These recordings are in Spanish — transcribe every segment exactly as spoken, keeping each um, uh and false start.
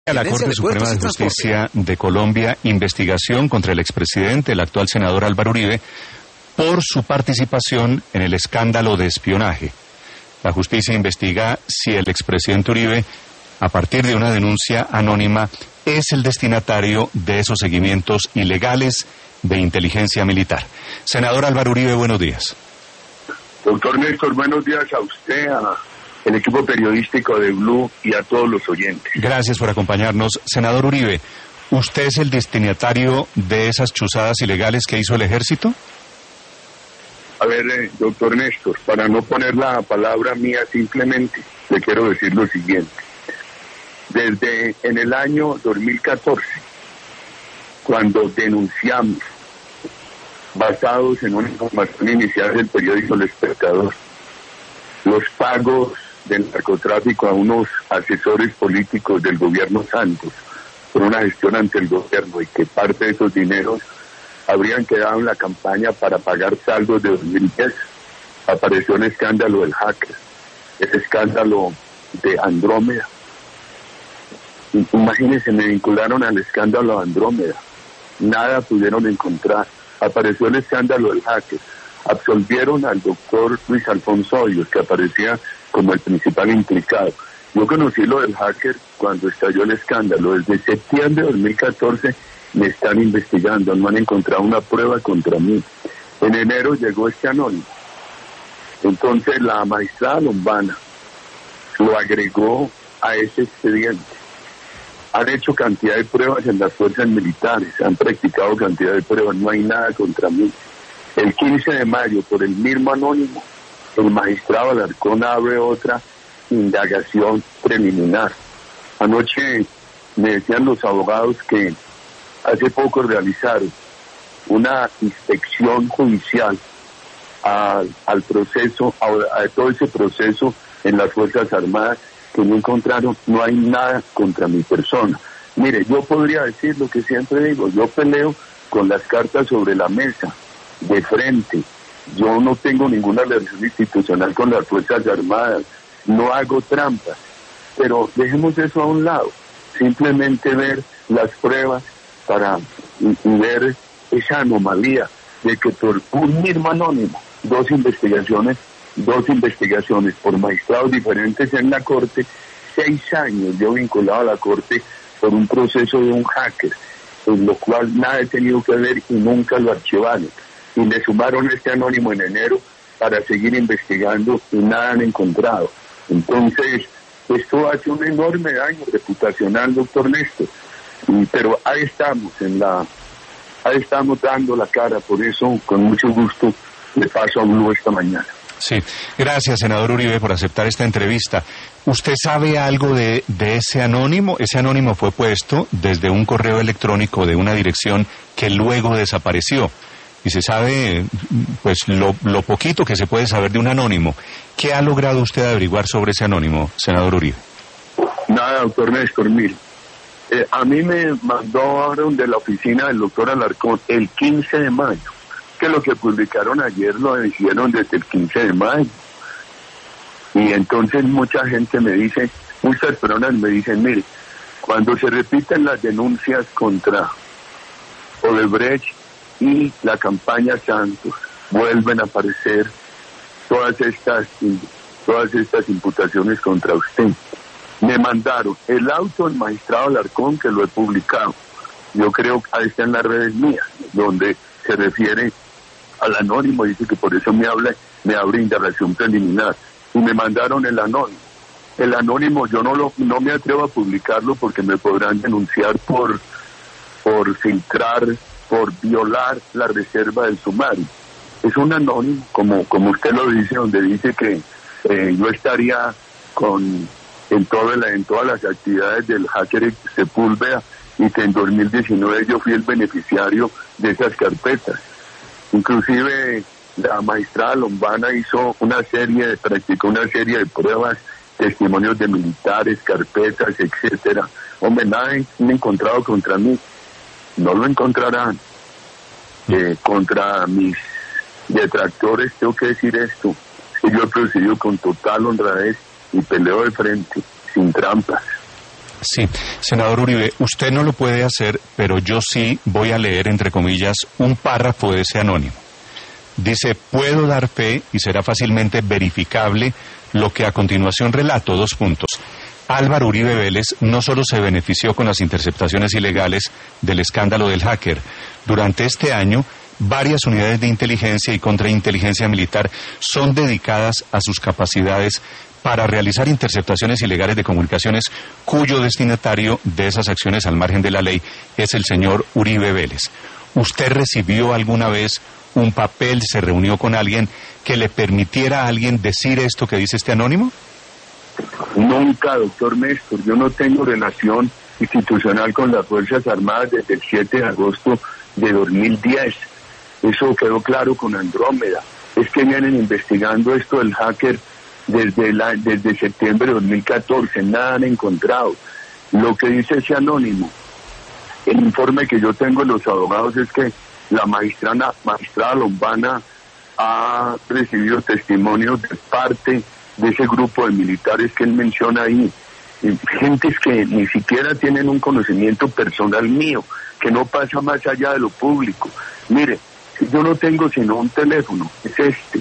A la Corte Suprema de Justicia de Colombia, investigación contra el expresidente, el actual senador Álvaro Uribe, por su participación en el escándalo de espionaje. La justicia investiga si el expresidente Uribe, a partir de una denuncia anónima, es el destinatario de esos seguimientos ilegales de inteligencia militar. Senador Álvaro Uribe, buenos días. Doctor Néstor, buenos días a usted, a el equipo periodístico de Blue y a todos los oyentes. Gracias por acompañarnos. Senador Uribe, ¿usted es el destinatario de esas chuzadas ilegales que hizo el ejército? A ver, eh, doctor Néstor, para no poner la palabra mía, simplemente le quiero decir lo siguiente. Desde en el año dos mil catorce, cuando denunciamos, basados en una información inicial del periódico El Espectador, los pagos del narcotráfico a unos asesores políticos del gobierno Santos por una gestión ante el gobierno, y que parte de esos dineros habrían quedado en la campaña para pagar saldos de dos mil diez, apareció el escándalo del hacker, el escándalo de Andrómeda. Imagínense, me vincularon al escándalo de Andrómeda, nada pudieron encontrar. Apareció el escándalo del hacker, absolvieron al doctor Luis Alfonso Hoyos, que aparecía como el principal implicado. Yo conocí lo del hacker cuando estalló el escándalo. Desde septiembre de dos mil catorce me están investigando, no han encontrado una prueba contra mí. En enero llegó este anónimo. Entonces la magistrada Lombana lo agregó a ese expediente. Han hecho cantidad de pruebas en las fuerzas militares, han practicado cantidad de pruebas, no hay nada contra mí. El quince de mayo, por el mismo anónimo, el magistrado Alarcón abre otra indagación preliminar. Anoche me decían los abogados que hace poco realizaron una inspección judicial a, al proceso, a, a todo ese proceso en las Fuerzas Armadas, que no encontraron, no hay nada contra mi persona. Mire, yo podría decir lo que siempre digo, yo peleo con las cartas sobre la mesa, de frente. Yo no tengo ninguna relación institucional con las Fuerzas Armadas, no hago trampas, pero dejemos eso a un lado, simplemente ver las pruebas para y, y ver esa anomalía de que por un mismo anónimo, dos investigaciones, dos investigaciones por magistrados diferentes en la Corte, seis años yo vinculado a la Corte por un proceso de un hacker, en lo cual nada he tenido que ver y nunca lo archivaron. Y le sumaron este anónimo en enero para seguir investigando y nada han encontrado. Entonces, esto hace un enorme daño reputacional, doctor Néstor. Y, pero ahí estamos, en la, ahí estamos dando la cara, por eso, con mucho gusto, le paso a Blue esta mañana. Sí, gracias, senador Uribe, por aceptar esta entrevista. ¿Usted sabe algo de, de ese anónimo? Ese anónimo fue puesto desde un correo electrónico de una dirección que luego desapareció. Y se sabe, pues, lo, lo poquito que se puede saber de un anónimo. ¿Qué ha logrado usted averiguar sobre ese anónimo, senador Uribe? Nada, doctor Néstor, mire. Eh, a mí me mandó ahora de la oficina del doctor Alarcón el quince de mayo. Que lo que publicaron ayer lo hicieron desde el quince de mayo. Y entonces mucha gente me dice, muchas personas me dicen, mire, cuando se repiten las denuncias contra Odebrecht y la campaña Santos, vuelven a aparecer todas estas todas estas imputaciones contra usted. Me mandaron el auto del magistrado Alarcón, que lo he publicado. Yo creo que ahí está en las redes mías, donde se refiere al anónimo, dice que por eso me habla, me abre indagación preliminar. Y me mandaron el anónimo. El anónimo yo no lo no me atrevo a publicarlo porque me podrán denunciar por por filtrar, por violar la reserva del sumario. Es un anónimo, como como usted lo dice, donde dice que eh, yo estaría con en, todo la, en todas las actividades del hacker Sepúlveda, y que en dos mil diecinueve yo fui el beneficiario de esas carpetas. Inclusive la magistrada Lombana hizo una serie, practicó una serie de pruebas, testimonios de militares, carpetas, etcétera. Hombre, nada han encontrado contra mí. No lo encontrarán. Eh, contra mis detractores tengo que decir esto, que yo he procedido con total honradez y peleo de frente, sin trampas. Sí, senador Uribe, usted no lo puede hacer, pero yo sí voy a leer, entre comillas, un párrafo de ese anónimo. Dice, puedo dar fe y será fácilmente verificable lo que a continuación relato, dos puntos. Álvaro Uribe Vélez no solo se benefició con las interceptaciones ilegales del escándalo del hacker. Durante este año, varias unidades de inteligencia y contrainteligencia militar son dedicadas a sus capacidades para realizar interceptaciones ilegales de comunicaciones, cuyo destinatario de esas acciones al margen de la ley es el señor Uribe Vélez. ¿Usted recibió alguna vez un papel, se reunió con alguien que le permitiera a alguien decir esto que dice este anónimo? Nunca, doctor Néstor, yo no tengo relación institucional con las Fuerzas Armadas desde el siete de agosto de dos mil diez. Eso quedó claro con Andrómeda. Es que vienen investigando esto del hacker desde, la, desde septiembre de dos mil catorce, nada han encontrado. Lo que dice ese anónimo, el informe que yo tengo de los abogados es que la magistrada, magistrada Lombana ha recibido testimonios de parte de ese grupo de militares que él menciona ahí, gentes que ni siquiera tienen un conocimiento personal mío, que no pasa más allá de lo público. Mire, yo no tengo sino un teléfono, es este,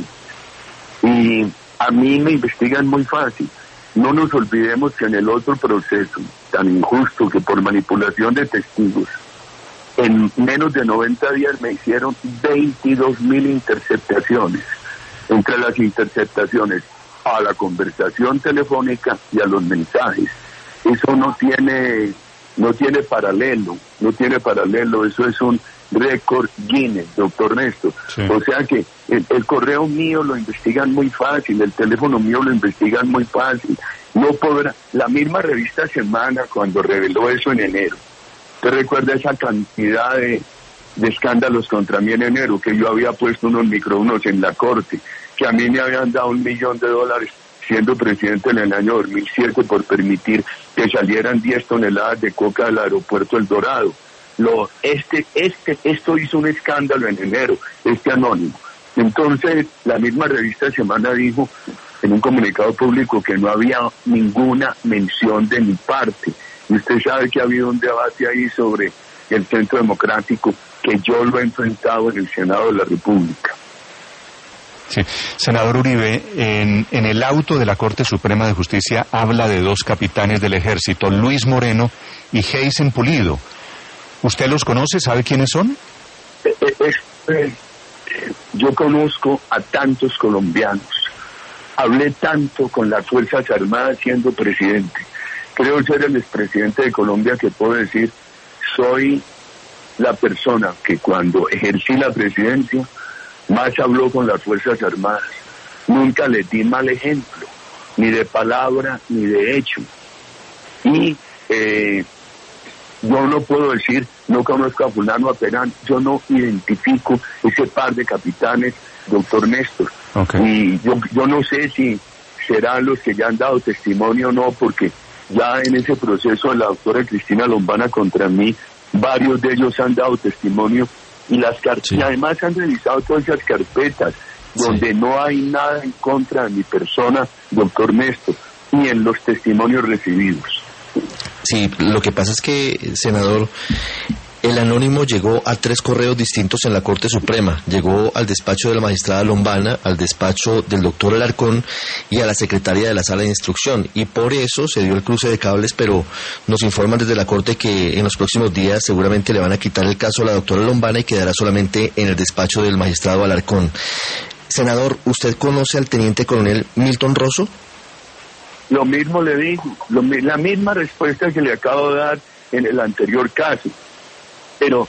y a mí me investigan muy fácil. No nos olvidemos que en el otro proceso tan injusto, que por manipulación de testigos, en menos de noventa días me hicieron veintidós mil interceptaciones. Entre las interceptaciones a la conversación telefónica y a los mensajes, eso no tiene no tiene paralelo, no tiene paralelo, eso es un récord Guinness, doctor Néstor. Sí. O sea que el, el correo mío lo investigan muy fácil, el teléfono mío lo investigan muy fácil. No podrá, la misma revista Semana, cuando reveló eso en enero, ¿te recuerda esa cantidad de, de escándalos contra mí en enero? Que yo había puesto unos micrófonos en la corte, que a mí me habían dado un millón de dólares siendo presidente en el año dos mil siete por permitir que salieran diez toneladas de coca del aeropuerto El Dorado. Lo, este, este, esto hizo un escándalo en enero, este anónimo. Entonces, la misma revista Semana dijo en un comunicado público que no había ninguna mención de mi parte. Y usted sabe que ha habido un debate ahí sobre el Centro Democrático, que yo lo he enfrentado en el Senado de la República. Sí. Senador Uribe, en, en el auto de la Corte Suprema de Justicia habla de dos capitanes del Ejército, Luis Moreno y Heisen Pulido. ¿Usted los conoce? ¿Sabe quiénes son? Eh, eh, eh, yo conozco a tantos colombianos. Hablé tanto con las Fuerzas Armadas siendo presidente. Creo ser el expresidente de Colombia que puedo decir, soy la persona que cuando ejercí la presidencia más habló con las Fuerzas Armadas. Nunca les di mal ejemplo, ni de palabra, ni de hecho. Y eh, yo no puedo decir, no conozco a fulano, a Perán, yo no identifico ese par de capitanes, doctor Néstor. Okay. Y yo, yo no sé si serán los que ya han dado testimonio o no, porque ya en ese proceso de la doctora Cristina Lombana contra mí, varios de ellos han dado testimonio y las car- sí. y además han revisado todas esas carpetas donde sí. no hay nada en contra de mi persona, doctor Néstor, ni en los testimonios recibidos. Sí, lo que pasa es que, senador, el anónimo llegó a tres correos distintos en la Corte Suprema. Llegó al despacho de la magistrada Lombana, al despacho del doctor Alarcón y a la secretaria de la Sala de Instrucción. Y por eso se dio el cruce de cables, pero nos informan desde la Corte que en los próximos días seguramente le van a quitar el caso a la doctora Lombana y quedará solamente en el despacho del magistrado Alarcón. Senador, ¿usted conoce al teniente coronel Milton Rosso? Lo mismo le digo, lo, la misma respuesta que le acabo de dar en el anterior caso. Pero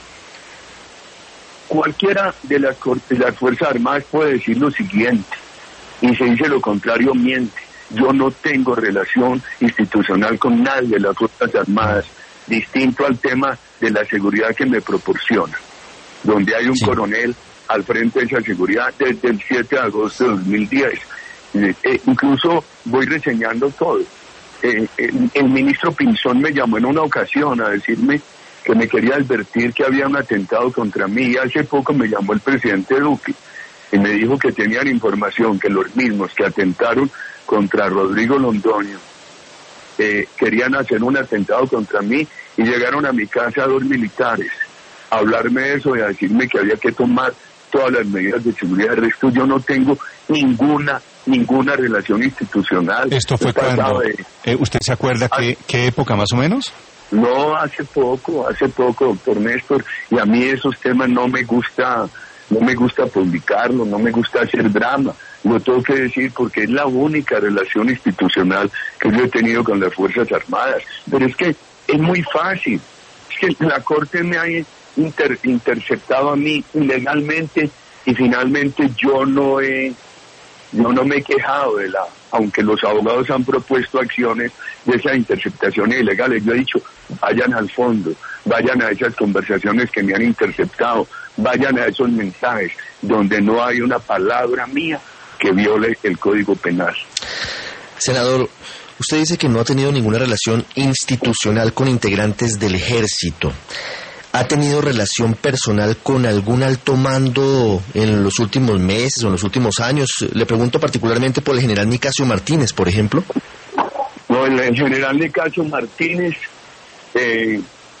cualquiera de las, de las Fuerzas Armadas puede decir lo siguiente, y se dice lo contrario, miente. Yo no tengo relación institucional con nadie de las Fuerzas Armadas, distinto al tema de la seguridad que me proporciona, donde hay un sí. coronel al frente de esa seguridad desde el siete de agosto de dos mil diez. Eh, eh, incluso voy reseñando todo. Eh, el, el ministro Pinzón me llamó en una ocasión a decirme que me quería advertir que había un atentado contra mí, y hace poco me llamó el presidente Duque y me dijo que tenían información que los mismos que atentaron contra Rodrigo Londoño eh, querían hacer un atentado contra mí y llegaron a mi casa dos militares a hablarme de eso y a decirme que había que tomar todas las medidas de seguridad. De resto yo no tengo ninguna ninguna relación institucional. ¿Esto fue cuando? De, eh, ¿Usted se acuerda a, qué, qué época más o menos? No, hace poco, hace poco, doctor Néstor, y a mí esos temas no me gusta, no me gusta publicarlos, no me gusta hacer drama, lo tengo que decir porque es la única relación institucional que yo he tenido con las Fuerzas Armadas. Pero es que es muy fácil, es que la Corte me ha inter, interceptado a mí ilegalmente y finalmente yo no he, yo no me he quejado de la, aunque los abogados han propuesto acciones de esas interceptaciones ilegales. Yo he dicho, vayan al fondo, vayan a esas conversaciones que me han interceptado, vayan a esos mensajes donde no hay una palabra mía que viole el Código Penal. Senador, usted dice que no ha tenido ninguna relación institucional con integrantes del ejército. ¿Ha tenido relación personal con algún alto mando en los últimos meses o en los últimos años? Le pregunto particularmente por el general Nicasio Martínez, por ejemplo. No, el general Nicasio Martínez, eh,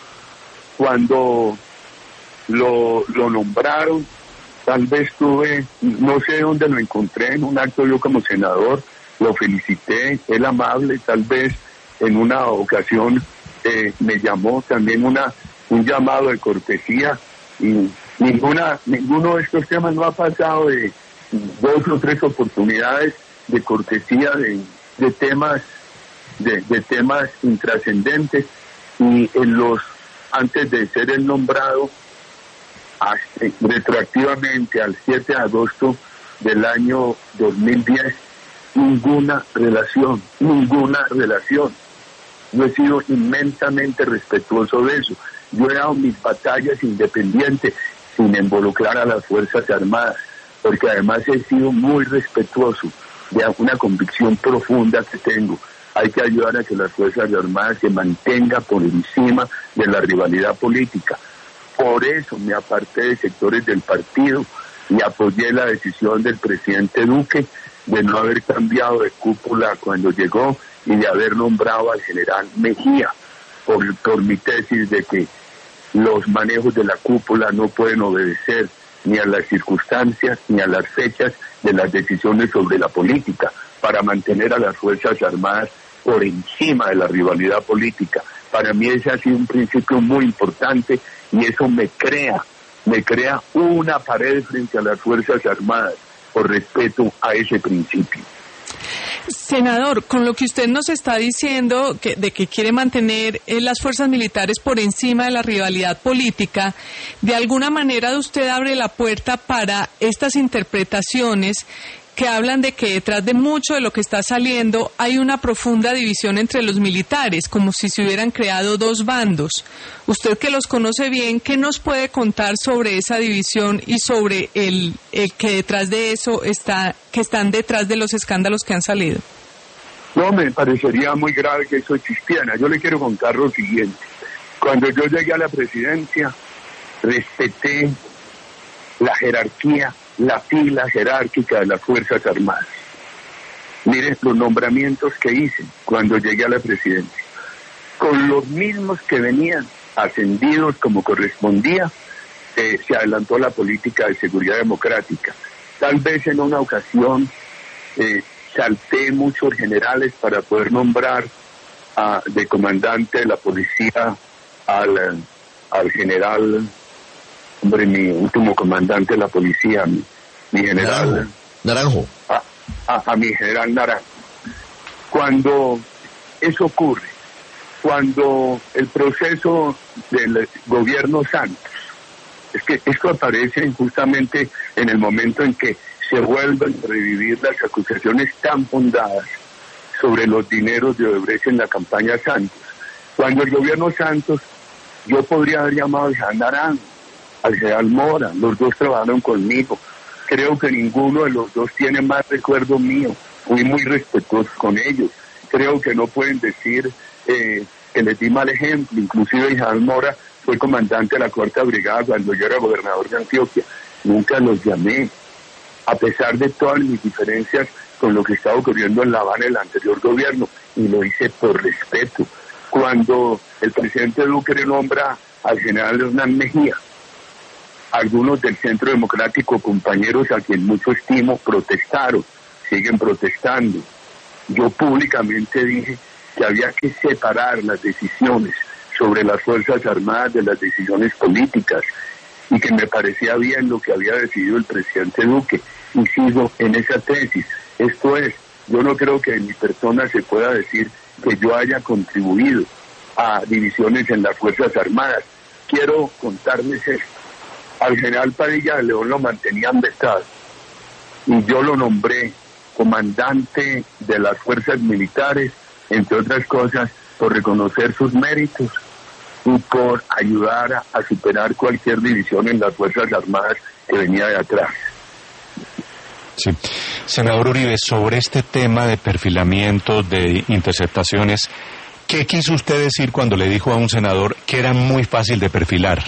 cuando lo, lo nombraron, tal vez tuve, no sé dónde lo encontré, en un acto yo como senador, lo felicité, él amable, tal vez en una ocasión eh, me llamó también una un llamado de cortesía, y ninguna ninguno de estos temas no ha pasado de dos o tres oportunidades de cortesía de, de temas de, de temas intrascendentes, y en los antes de ser el nombrado hasta, retroactivamente al siete de agosto del año dos mil diez, ninguna relación, ninguna relación. Yo he sido inmensamente respetuoso de eso. Yo he dado mis batallas independientes sin involucrar a las Fuerzas Armadas, porque además he sido muy respetuoso de una convicción profunda que tengo. Hay que ayudar a que las Fuerzas Armadas se mantengan por encima de la rivalidad política. Por eso me aparté de sectores del partido y apoyé la decisión del presidente Duque de no haber cambiado de cúpula cuando llegó y de haber nombrado al general Mejía, por, por mi tesis de que los manejos de la cúpula no pueden obedecer ni a las circunstancias ni a las fechas de las decisiones sobre la política, para mantener a las Fuerzas Armadas por encima de la rivalidad política. Para mí ese ha sido un principio muy importante y eso me crea, me crea una pared frente a las Fuerzas Armadas por respeto a ese principio. Senador, con lo que usted nos está diciendo que, de que quiere mantener eh, las fuerzas militares por encima de la rivalidad política, de alguna manera usted abre la puerta para estas interpretaciones que hablan de que detrás de mucho de lo que está saliendo hay una profunda división entre los militares, como si se hubieran creado dos bandos. Usted que los conoce bien, ¿qué nos puede contar sobre esa división y sobre el, el que detrás de eso está, que están detrás de los escándalos que han salido? No, me parecería muy grave que eso existiera. Yo le quiero contar lo siguiente. Cuando yo llegué a la presidencia, respeté la jerarquía, la fila jerárquica de las Fuerzas Armadas. Miren los nombramientos que hice cuando llegué a la presidencia. Con los mismos que venían ascendidos como correspondía, eh, se adelantó la política de seguridad democrática. Tal vez en una ocasión eh, salté muchos generales para poder nombrar a, de comandante de la policía al, al general... Hombre, mi último comandante de la policía, mi, mi general... Naranjo. A, a, a mi general Naranjo. Cuando eso ocurre, cuando el proceso del gobierno Santos, es que esto aparece justamente en el momento en que se vuelven a revivir las acusaciones tan fundadas sobre los dineros de Odebrecht en la campaña Santos. Cuando el gobierno Santos, yo podría haber llamado al general Naranjo, al general Mora, los dos trabajaron conmigo. Creo que ninguno de los dos tiene más recuerdo mío. Fui muy respetuoso con ellos. Creo que no pueden decir eh, que les di mal ejemplo. Inclusive el general Mora fue comandante de la Cuarta Brigada cuando yo era gobernador de Antioquia. Nunca los llamé. A pesar de todas mis diferencias con lo que estaba ocurriendo en La Habana en el anterior gobierno, y lo hice por respeto. Cuando el presidente Duque nombra al general Hernán Mejía, algunos del Centro Democrático, compañeros a quien mucho estimo, protestaron, siguen protestando. Yo públicamente dije que había que separar las decisiones sobre las Fuerzas Armadas de las decisiones políticas, y que me parecía bien lo que había decidido el presidente Duque, y sigo en esa tesis. Esto es, yo no creo que en mi persona se pueda decir que yo haya contribuido a divisiones en las Fuerzas Armadas. Quiero contarles esto. Al general Padilla de León lo mantenían vetado, y yo lo nombré comandante de las fuerzas militares, entre otras cosas, por reconocer sus méritos y por ayudar a, a superar cualquier división en las Fuerzas Armadas que venía de atrás. Sí. Senador Uribe, sobre este tema de perfilamiento, de interceptaciones, ¿qué quiso usted decir cuando le dijo a un senador que era muy fácil de perfilar?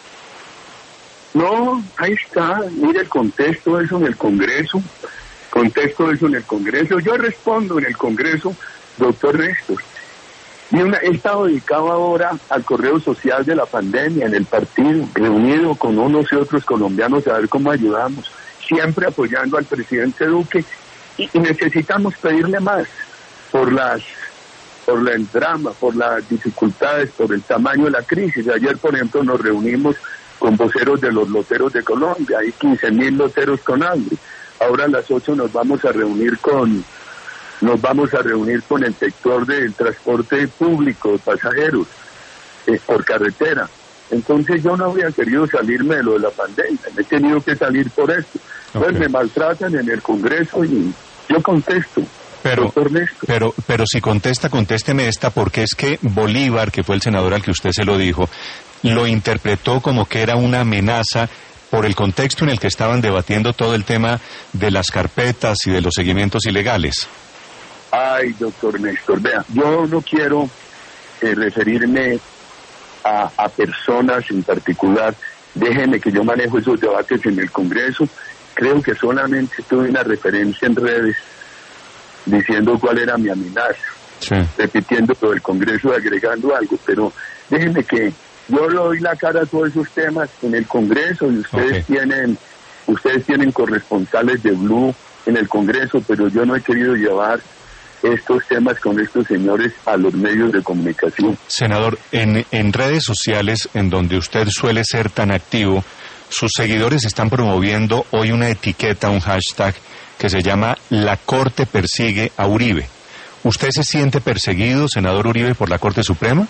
No, ahí está, mire el contexto de eso en el Congreso, contexto de eso en el Congreso. Yo respondo en el Congreso, doctor Néstor. Y una, he estado dedicado ahora al correo social de la pandemia en el partido, reunido con unos y otros colombianos a ver cómo ayudamos, siempre apoyando al presidente Duque, y, y necesitamos pedirle más por las por el drama, por las dificultades, por el tamaño de la crisis. Ayer, por ejemplo, nos reunimos con voceros de los loteros de Colombia, hay quince mil loteros con hambre. Ahora a las ocho nos vamos a reunir con nos vamos a reunir con el sector del transporte público de pasajeros eh, por carretera. Entonces yo no habría querido salirme de lo de la pandemia, me he tenido que salir por esto. Okay. Pues me maltratan en el Congreso y yo contesto. Pero, pero, pero si contesta, contésteme esta, porque es que Bolívar, que fue el senador al que usted se lo dijo, lo interpretó como que era una amenaza por el contexto en el que estaban debatiendo todo el tema de las carpetas y de los seguimientos ilegales. Ay, doctor Néstor, vea, yo no quiero eh, referirme a, a personas en particular. Déjeme que yo manejo esos debates en el Congreso. Creo que solamente tuve una referencia en redes diciendo cuál era mi amenaza, sí, repitiendo todo el Congreso y agregando algo, pero déjenme que yo le doy la cara a todos esos temas en el Congreso, y ustedes okay. tienen ustedes tienen corresponsales de Blue en el Congreso, pero yo no he querido llevar estos temas con estos señores a los medios de comunicación. Senador, en, en redes sociales, en donde usted suele ser tan activo, sus seguidores están promoviendo hoy una etiqueta, un hashtag, que se llama La Corte persigue a Uribe. ¿Usted se siente perseguido, senador Uribe, por la Corte Suprema?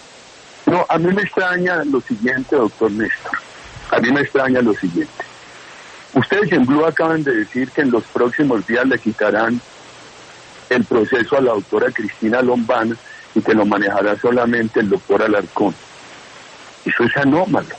No, a mí me extraña lo siguiente, doctor Néstor. A mí me extraña lo siguiente. Ustedes en Blue acaban de decir que en los próximos días le quitarán el proceso a la doctora Cristina Lombana y que lo manejará solamente el doctor Alarcón. Eso es anómalo.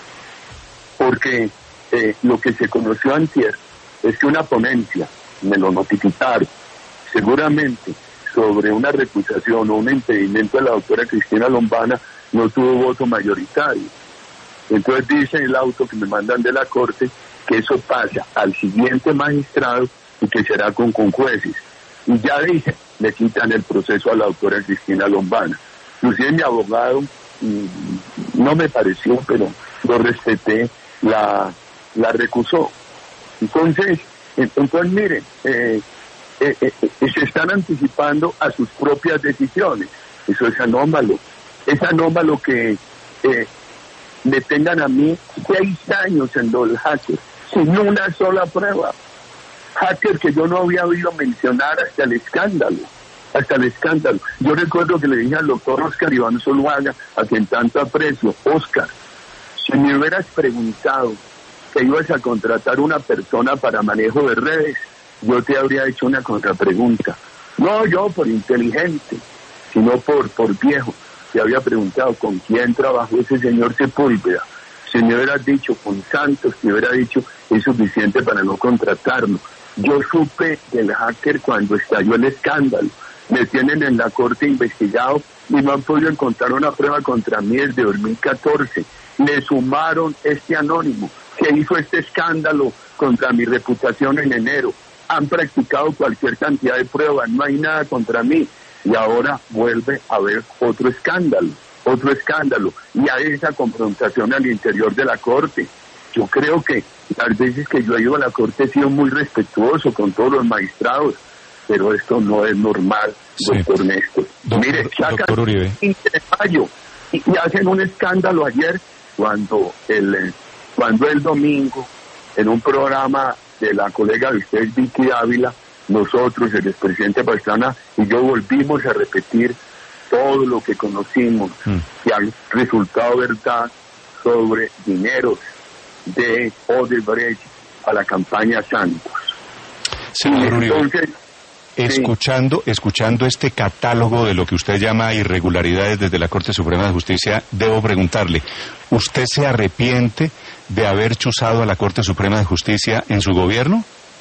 Porque eh, lo que se conoció antier es que una ponencia, me lo notificaron, seguramente sobre una recusación o un impedimento de la doctora Cristina Lombana no tuvo voto mayoritario. Entonces dice el auto que me mandan de la Corte que eso pasa al siguiente magistrado y que será con, con jueces. Y ya dice, le quitan el proceso a la doctora Cristina Lombana. Inclusive mi abogado, mmm, no me pareció, pero lo respeté, la, la recusó. Entonces, entonces miren, eh, eh, eh, eh, se están anticipando a sus propias decisiones. Eso es anómalo. Es anómalo que eh, me tengan a mí seis años en los hackers, sin una sola prueba. Hacker que yo no había oído mencionar hasta el escándalo, hasta el escándalo. Yo recuerdo que le dije al doctor Oscar Iván Zuluaga, a quien tanto aprecio, Oscar, si me hubieras preguntado que ibas a contratar una persona para manejo de redes, yo te habría hecho una contrapregunta. No yo por inteligente, sino por, por viejo. Te había preguntado con quién trabajó ese señor Sepúlveda. Si me hubieras dicho con Santos, te hubiera dicho es suficiente para no contratarlo. Yo supe del hacker cuando estalló el escándalo. Me tienen en la Corte investigado y no han podido encontrar una prueba contra mí desde dos mil catorce. Le sumaron este anónimo que hizo este escándalo contra mi reputación en enero. han practicado cualquier cantidad de pruebas, no hay nada contra mí. Y ahora vuelve a haber otro escándalo, otro escándalo, y hay esa confrontación al interior de la Corte. Yo creo que las veces que yo he ido a la Corte he sido muy respetuoso con todos los magistrados, pero esto no es normal, sí. doctor Néstor. Doctor, Mire, sacan doctor Uribe. de mayo y, y hacen un escándalo ayer cuando el, cuando el domingo, en un programa de la colega de ustedes, Vicky Ávila, nosotros, el expresidente Pastrana y yo volvimos a repetir todo lo que conocimos, mm. que ha resultado verdad sobre dineros de Odebrecht a la campaña Santos. Señor Uribe, entonces, escuchando, sí. escuchando este catálogo de lo que usted llama irregularidades desde la Corte Suprema de Justicia, debo preguntarle, ¿usted se arrepiente de haber chuzado a la Corte Suprema de Justicia en su gobierno?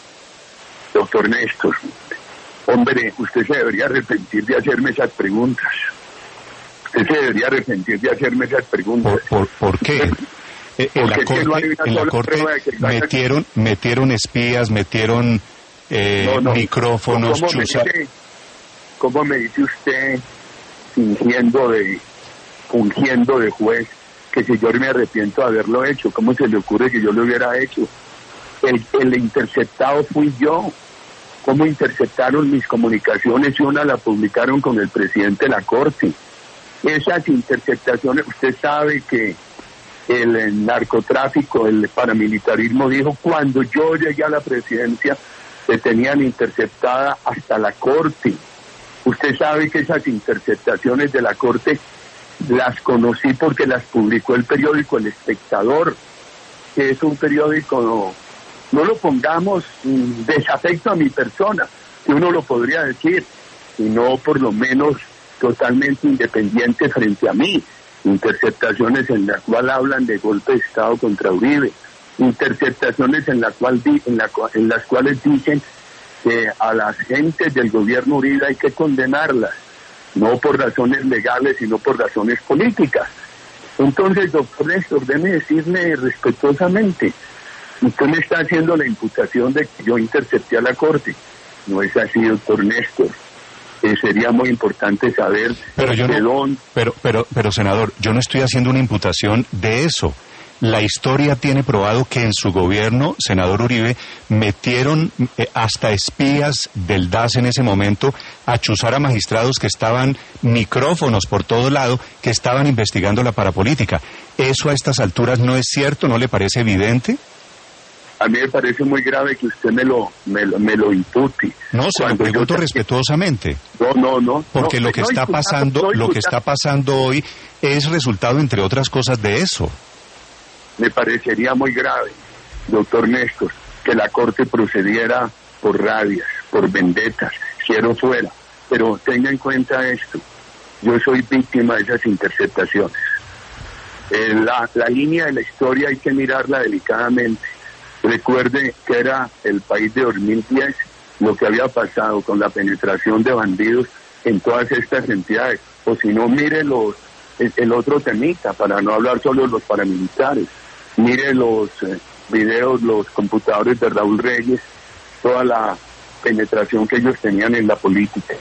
Doctor Néstor, hombre, usted se debería arrepentir de hacerme esas preguntas. Usted se debería arrepentir de hacerme esas preguntas. ¿Por, por, por qué? Eh, en la Corte, no en la corte metieron, metieron espías, metieron eh, no, no. micrófonos, ¿Cómo, chuza... me dice, ¿Cómo me dice usted, fingiendo de, fungiendo de juez, que si yo me arrepiento de haberlo hecho? ¿Cómo se le ocurre que yo lo hubiera hecho? El, el interceptado fui yo. ¿Cómo interceptaron mis comunicaciones y una la publicaron con el presidente de la Corte? Esas interceptaciones, usted sabe que el, el narcotráfico, el paramilitarismo dijo, cuando yo llegué a la presidencia, se tenían interceptada hasta la Corte. Usted sabe que esas interceptaciones de la Corte las conocí porque las publicó el periódico El Espectador, que es un periódico... No, no lo pongamos mm, desafecto a mi persona, que uno lo podría decir, sino por lo menos totalmente independiente frente a mí. Interceptaciones en las cuales hablan de golpe de Estado contra Uribe, interceptaciones en, la cual di, en, la, en las cuales dicen que a las gentes del gobierno Uribe hay que condenarlas, no por razones legales, sino por razones políticas. Entonces, doctor Néstor, déjeme decirle respetuosamente, usted me está haciendo la imputación de que yo intercepté a la Corte. No es así, doctor Néstor. Eh, sería muy importante saber pero yo de no, dónde... Pero, pero, pero, senador, yo no estoy haciendo una imputación de eso. La historia tiene probado que en su gobierno, senador Uribe, metieron eh, hasta espías del D A S en ese momento a chuzar a magistrados que estaban, micrófonos por todo lado, que estaban investigando la parapolítica. ¿Eso a estas alturas no es cierto? ¿No le parece evidente? A mí me parece muy grave que usted me lo me lo, me lo impute. No, se lo pregunto yo... respetuosamente. No, no, no. Porque no, lo que no, está imputado, pasando, no, lo que está pasando hoy es resultado, entre otras cosas, de eso. Me parecería muy grave, doctor Néstor, que la Corte procediera por rabias, por vendetas, quiero fuera. Pero tenga en cuenta esto, yo soy víctima de esas interceptaciones. Eh, la, la línea de la historia hay que mirarla delicadamente. Recuerde que era el país de dos mil diez, lo que había pasado con la penetración de bandidos en todas estas entidades. O si no, mire los, el, el otro temita, para no hablar solo de los paramilitares. Mire los eh, videos, los computadores de Raúl Reyes, toda la penetración que ellos tenían en la política.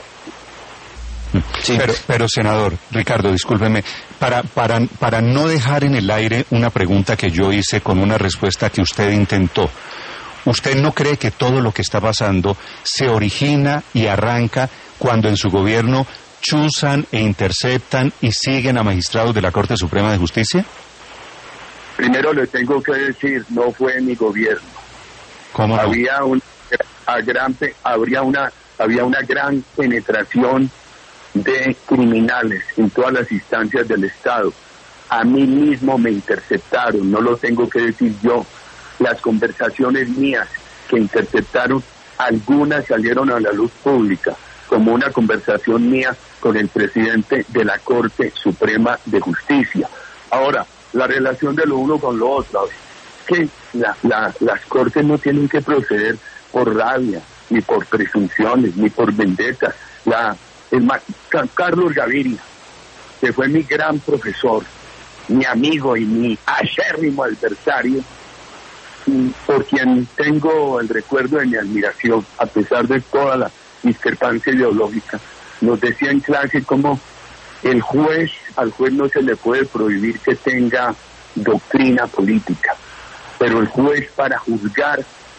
Sí. Pero, pero, senador, Ricardo, discúlpeme, para, para, para no dejar en el aire una pregunta que yo hice con una respuesta que usted intentó. ¿Usted no cree que todo lo que está pasando se origina y arranca cuando en su gobierno chuzan e interceptan y siguen a magistrados de la Corte Suprema de Justicia? Primero le tengo que decir, no fue mi gobierno. ¿Cómo no? Había un, a gran, habría una, había una gran penetración de criminales en todas las instancias del Estado. A mí mismo me interceptaron, no lo tengo que decir yo. Las conversaciones mías que interceptaron, algunas salieron a la luz pública, como una conversación mía con el presidente de la Corte Suprema de Justicia. Ahora, la relación de lo uno con lo otro, que la, la, las Cortes no tienen que proceder por rabia, ni por presunciones, ni por vendetas. La El, Carlos Gaviria, que fue mi gran profesor, mi amigo y mi acérrimo adversario, por por quien tengo el recuerdo de mi admiración, a pesar de toda la discrepancia ideológica, nos decía en clase como el juez, al juez no se le puede prohibir que tenga doctrina política, pero el juez para juzgar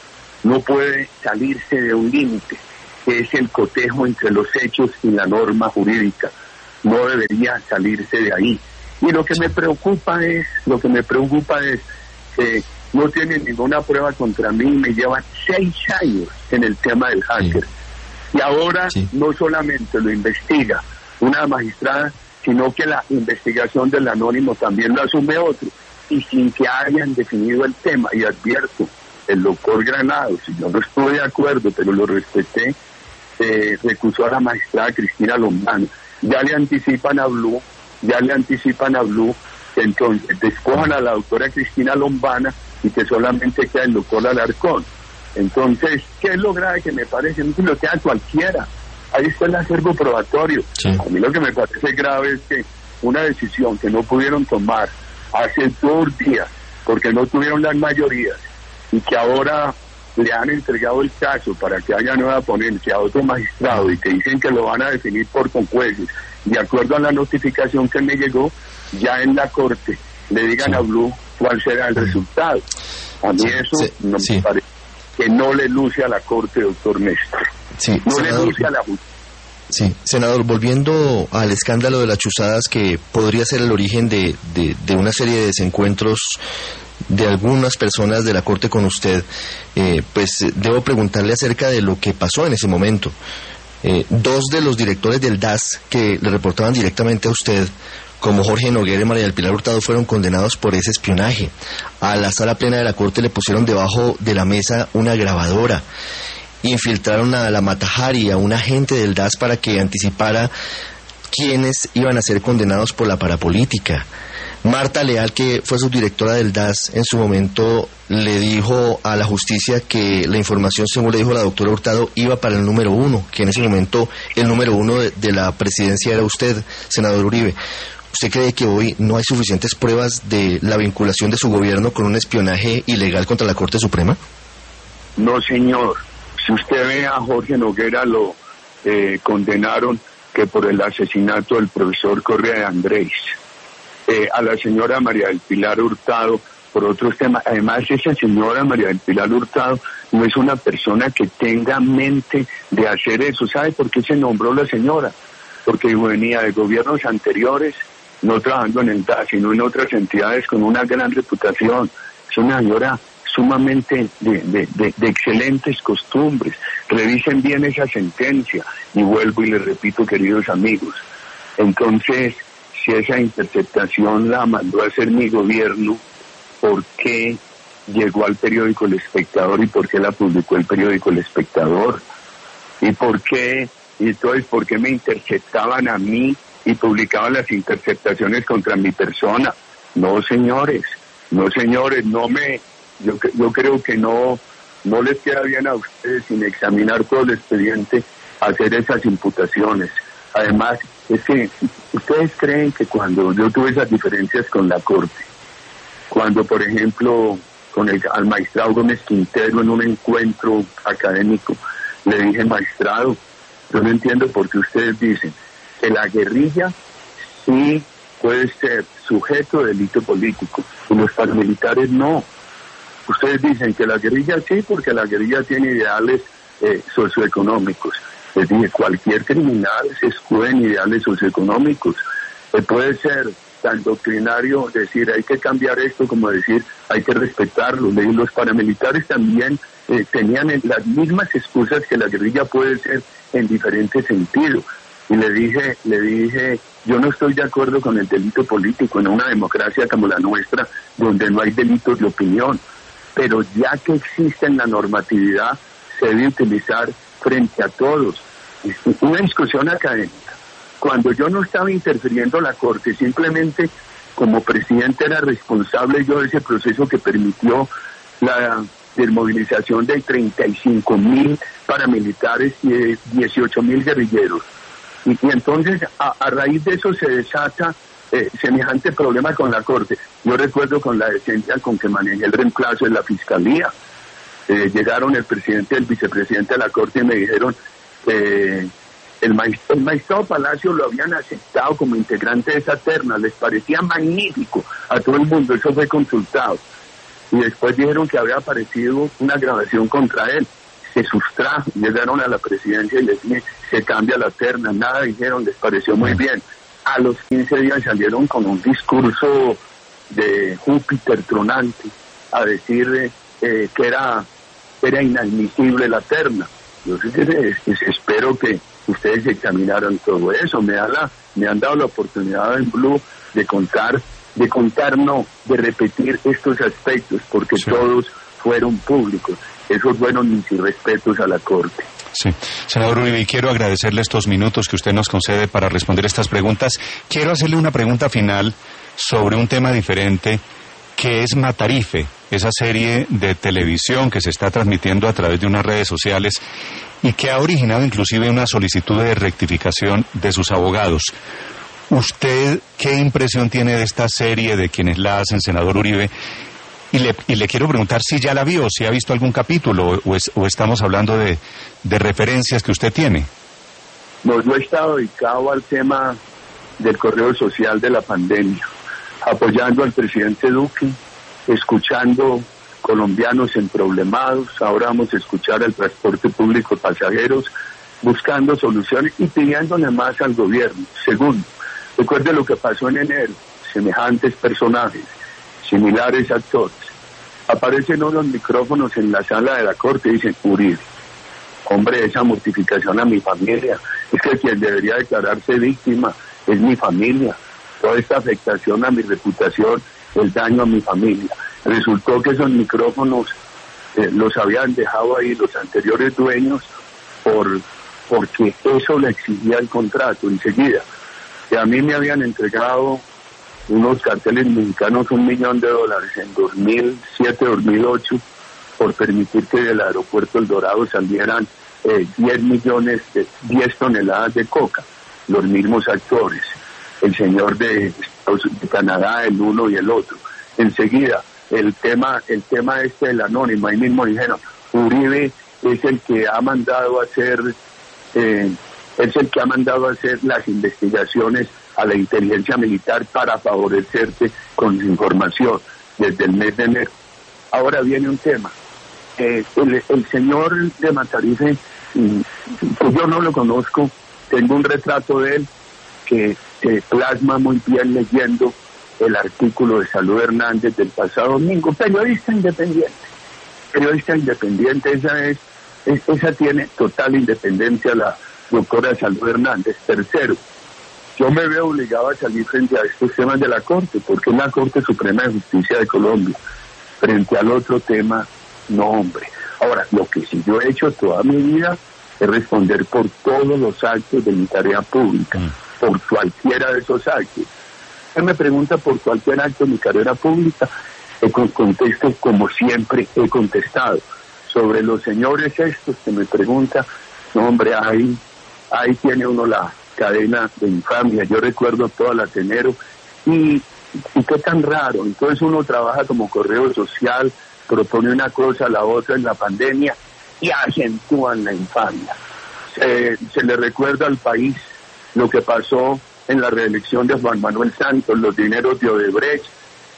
no puede salirse de un límite, que es el cotejo entre los hechos y la norma jurídica. No debería salirse de ahí. Y lo que me preocupa es, lo que me preocupa es que no tienen ninguna prueba contra mí, me llevan seis años en el tema del hacker. Sí. Y ahora sí. no solamente lo investiga una magistrada, sino que la investigación del anónimo también lo asume otro, y sin que hayan definido el tema. Y advierto, el doctor Granados, si yo no estuve de acuerdo, pero lo respeté, eh, recusó a la magistrada Cristina Lombana. Ya le anticipan a Blue, ya le anticipan a Blue, que entonces despojan a la doctora Cristina Lombana y que solamente queda el doctor Alarcón. Entonces, ¿qué es lo grave que me parece? No se lo queda cualquiera. Ahí está el acervo probatorio. Sí. A mí lo que me parece grave es que una decisión que no pudieron tomar hace dos días, porque no tuvieron las mayorías, y que ahora le han entregado el caso para que haya nueva ponencia a otro magistrado y que dicen que lo van a definir por conjueces, de acuerdo a la notificación que me llegó, ya en la corte le digan sí. a Blue cuál será el resultado. A mí sí. eso sí. no sí. me parece que no le luce a la corte, doctor Néstor. Sí. No senador, le luce a la justicia. Sí, senador, volviendo al escándalo de las chuzadas, que podría ser el origen de, de, de una serie de desencuentros de algunas personas de la Corte con usted, eh, pues debo preguntarle acerca de lo que pasó en ese momento. Eh, dos de los directores del D A S que le reportaban directamente a usted, como Jorge Noguera y María del Pilar Hurtado, fueron condenados por ese espionaje. A la sala plena de la Corte le pusieron debajo de la mesa una grabadora. Infiltraron a la Matajari, a un agente del D A S, para que anticipara quiénes iban a ser condenados por la parapolítica. Marta Leal, que fue subdirectora del D A S, en su momento le dijo a la justicia que la información, según le dijo la doctora Hurtado, iba para el número uno, que en ese momento el número uno de, de la presidencia era usted, senador Uribe. ¿Usted cree que hoy no hay suficientes pruebas de la vinculación de su gobierno con un espionaje ilegal contra la Corte Suprema? No, señor. Si usted ve a Jorge Noguera, lo eh, condenaron que por el asesinato del profesor Correa de Andrés. Eh, a la señora María del Pilar Hurtado por otros temas. Además, esa señora María del Pilar Hurtado no es una persona que tenga mente de hacer eso. ¿Sabe por qué se nombró la señora? Porque venía de gobiernos anteriores, no trabajando en el D A S, sino en otras entidades con una gran reputación. Es una señora sumamente de, de, de, de excelentes costumbres. Revisen bien esa sentencia, y vuelvo y les repito, queridos amigos, entonces, si esa interceptación la mandó a hacer mi gobierno, ¿por qué llegó al periódico El Espectador y por qué la publicó el periódico El Espectador? ¿Y por qué? Y entonces, ¿por qué me interceptaban a mí y publicaban las interceptaciones contra mi persona? No, señores, no, señores, no me... Yo, yo creo que no, no les queda bien a ustedes, sin examinar todo el expediente, hacer esas imputaciones. Además, es que ustedes creen que cuando yo tuve esas diferencias con la Corte, cuando, por ejemplo, con el al magistrado Gómez Quintero en un encuentro académico, le dije, magistrado, yo no entiendo por qué ustedes dicen que la guerrilla sí puede ser sujeto de delito político y los paramilitares no. Ustedes dicen que la guerrilla sí, porque la guerrilla tiene ideales eh, socioeconómicos. Les dije, cualquier criminal se escuda en ideales socioeconómicos. Eh, puede ser tan doctrinario decir hay que cambiar esto como decir hay que respetarlo. Los paramilitares también eh, tenían las mismas excusas que la guerrilla puede ser en diferentes sentidos. Y le dije, le dije, yo no estoy de acuerdo con el delito político en una democracia como la nuestra, donde no hay delitos de opinión. Pero ya que existe en la normatividad, se debe utilizar frente a todos. Una discusión académica. Cuando yo no estaba interfiriendo la Corte, simplemente como presidente era responsable yo de ese proceso que permitió la desmovilización de treinta y cinco mil paramilitares y de dieciocho mil guerrilleros. Y, y entonces, a, a raíz de eso se desata Eh, semejante problema con la Corte. Yo recuerdo con la decencia con que manejé el reemplazo de la Fiscalía. eh, llegaron el presidente y el vicepresidente de la Corte y me dijeron que eh, el, maestro, el magistrado Palacio lo habían aceptado como integrante de esa terna, les parecía magnífico a todo el mundo, eso fue consultado. Y después dijeron que había aparecido una grabación contra él, se sustrajo, llegaron a la presidencia y les dije, se cambia la terna, nada dijeron, les pareció muy bien. A los quince días salieron con un discurso de Júpiter tronante a decir eh, que era, era inadmisible la terna. Yo sí que eh, espero que ustedes examinaran todo eso, me, da la, me han dado la oportunidad en Blue de contar, de contar no, de repetir estos aspectos, porque sí, todos fueron públicos, esos fueron mis irrespetos a la Corte. Sí, senador Uribe, quiero agradecerle estos minutos que usted nos concede para responder estas preguntas. Quiero hacerle una pregunta final sobre un tema diferente, que es Matarife, esa serie de televisión que se está transmitiendo a través de unas redes sociales y que ha originado inclusive una solicitud de rectificación de sus abogados. ¿Usted qué impresión tiene de esta serie, de quienes la hacen, senador Uribe? Y le, y le quiero preguntar si ya la vio, si ha visto algún capítulo, o, es, o estamos hablando de, de referencias que usted tiene. No, yo he estado dedicado al tema del correo social de la pandemia, apoyando al presidente Duque, escuchando colombianos emproblemados, ahora vamos a escuchar al transporte público de pasajeros, buscando soluciones y pidiéndole más al gobierno. Segundo, recuerde lo que pasó en enero, semejantes personajes, similares actores, aparecen unos micrófonos en la sala de la Corte y dicen, Uribe, hombre, esa mortificación a mi familia, es que quien debería declararse víctima es mi familia, toda esta afectación a mi reputación, el daño a mi familia. Resultó que esos micrófonos eh, los habían dejado ahí los anteriores dueños por porque eso le exigía el contrato enseguida. Que a mí me habían entregado unos carteles mexicanos un millón de dólares en dos mil siete, dos mil ocho por permitir que del aeropuerto El Dorado salieran eh, diez millones, de, diez toneladas de coca. Los mismos actores, el señor de, de Canadá, el uno y el otro. Enseguida, el tema, el tema este del anónimo, ahí mismo dijeron, Uribe es el que ha mandado a hacer, eh, es el que ha mandado a hacer las investigaciones a la inteligencia militar para favorecerte con su información desde el mes de enero. Ahora viene un tema. Eh, el, el señor de Matarife, pues yo no lo conozco, tengo un retrato de él que se plasma muy bien leyendo el artículo de Salud Hernández del pasado domingo. Periodista independiente, periodista independiente, esa es, es esa tiene total independencia la doctora Salud Hernández. Tercero, yo me veo obligado a salir frente a estos temas de la Corte, porque es la Corte Suprema de Justicia de Colombia. Frente al otro tema, no, hombre. Ahora, lo que sí yo he hecho toda mi vida es responder por todos los actos de mi tarea pública, mm. por cualquiera de esos actos. Usted me pregunta por cualquier acto de mi carrera pública, eh, contesto como siempre he contestado. Sobre los señores estos que me pregunta, no, hombre, ahí, ahí tiene uno la cadena de infamia. Yo recuerdo todo el Atenero y, y qué tan raro. Entonces uno trabaja como correo social, propone una cosa, la otra en la pandemia y acentúan la infamia. Se, se le recuerda al país lo que pasó en la reelección de Juan Manuel Santos, los dineros de Odebrecht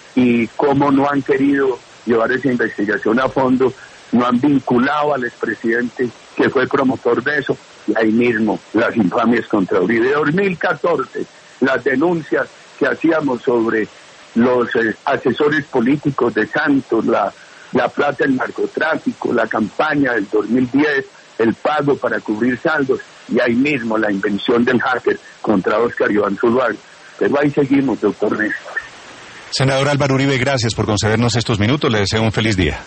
y cómo no han querido llevar esa investigación a fondo, no han vinculado al expresidente que fue promotor de eso. Y ahí mismo las infamias contra Uribe. dos mil catorce, las denuncias que hacíamos sobre los eh, asesores políticos de Santos, la, la plata del narcotráfico, la campaña del dos mil diez, el pago para cubrir saldos, y ahí mismo la invención del hacker contra Oscar Iván Zuluaga. Pero ahí seguimos, doctor Néstor. Senador Álvaro Uribe, gracias por concedernos estos minutos. Le deseo un feliz día.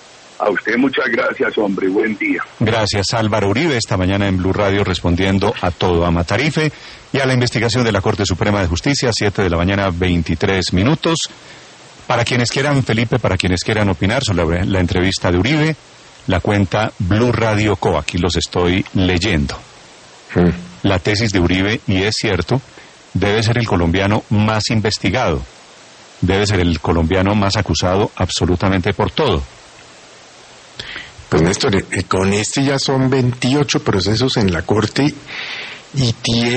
A usted muchas gracias, hombre. Buen día. Gracias, Álvaro Uribe, esta mañana en Blue Radio respondiendo a todo, a Matarife y a la investigación de la Corte Suprema de Justicia, siete de la mañana, veintitrés minutos. Para quienes quieran, Felipe, para quienes quieran opinar sobre la entrevista de Uribe, la cuenta Blue Radio Co, aquí los estoy leyendo. Sí. La tesis de Uribe, y es cierto, debe ser el colombiano más investigado, debe ser el colombiano más acusado absolutamente por todo. Néstor, con este ya son veintiocho procesos en la Corte y